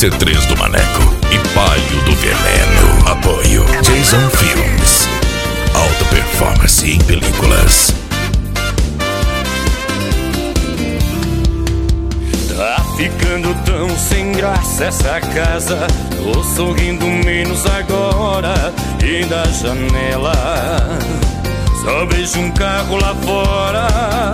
C3 do Maneco e Palio do Veneno. Apoio Jason Filmes. Alta performance em películas. Tá ficando tão sem graça essa casa. Tô sorrindo menos agora. E da janela só vejo um carro lá fora.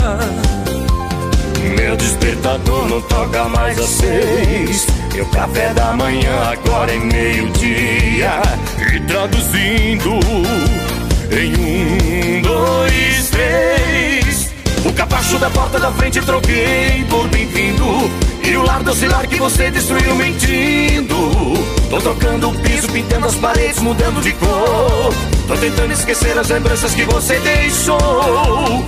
Meu despertador não toca mais às 6. Meu café da manhã agora é meio-dia. E traduzindo em 1, 2, 3. O capacho da porta da frente troquei por bem-vindo. E o lar docilar que você destruiu mentindo. Tô trocando o piso, pintando as paredes, mudando de cor. Tô tentando esquecer as lembranças que você deixou.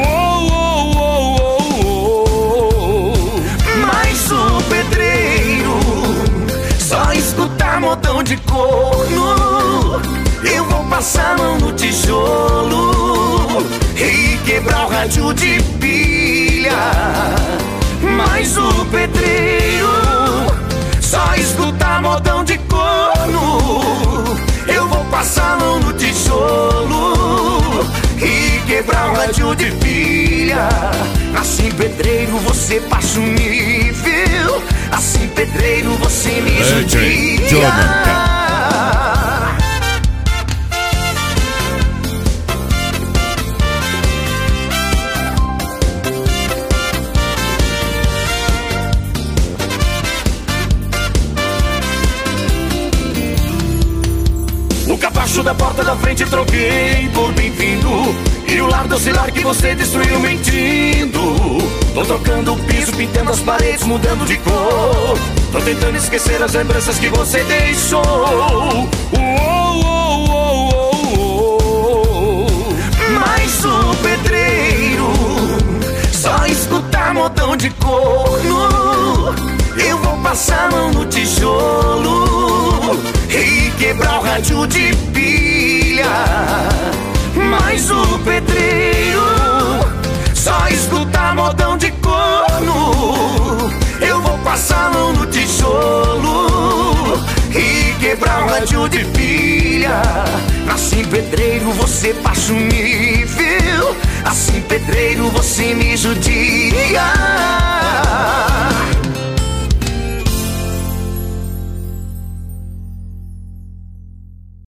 Mas o pedreiro só escuta modão de corno. Eu vou passar a mão no tijolo e quebrar o rádio de pilha. Mas o pedreiro só escuta modão de corno. Eu vou passar a mão no tijolo e quebrar o rádio de pilha. Assim, pedreiro, você passa um nível. Assim, pedreiro, você me judia. O capacho da porta da frente troquei por bem-vindo. E o lar docilar que você destruiu mentindo. Tô trocando o piso, pintando as paredes, mudando de cor. Tô tentando esquecer as lembranças que você deixou. Mas o pedreiro só escuta modão de corno. Eu vou passar a mão no tijolo e quebrar o rádio de pilha. Mas o pedreiro só escuta modão de corno. Eu vou passar a mão no tijolo e quebrar o rádio de pilha. Assim, pedreiro, você passa um nível. Assim, pedreiro, você me judia.